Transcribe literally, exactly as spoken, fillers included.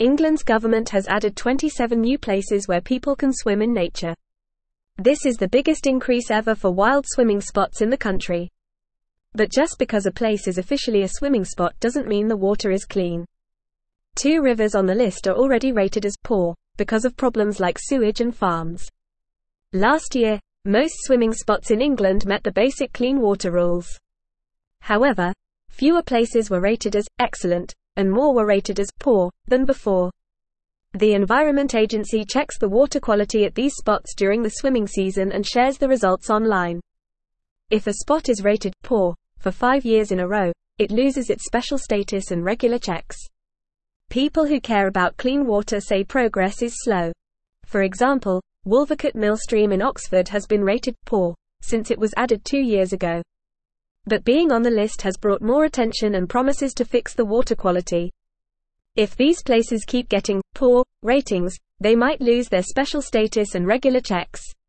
England's government has added twenty-seven new places where people can swim in nature. This is the biggest increase ever for wild swimming spots in the country. But just because a place is officially a swimming spot doesn't mean the water is clean. Two rivers on the list are already rated as poor, because of problems like sewage and farms. Last year, most swimming spots in England met the basic clean water rules. However, fewer places were rated as excellent, and more were rated as poor than before. The Environment Agency checks the water quality at these spots during the swimming season and shares the results online. If a spot is rated poor for five years in a row, it loses its special status and regular checks. People who care about clean water say progress is slow. For example, Wolvercote Millstream in Oxford has been rated poor since it was added two years ago. But being on the list has brought more attention and promises to fix the water quality. If these places keep getting poor ratings, they might lose their special status and regular checks.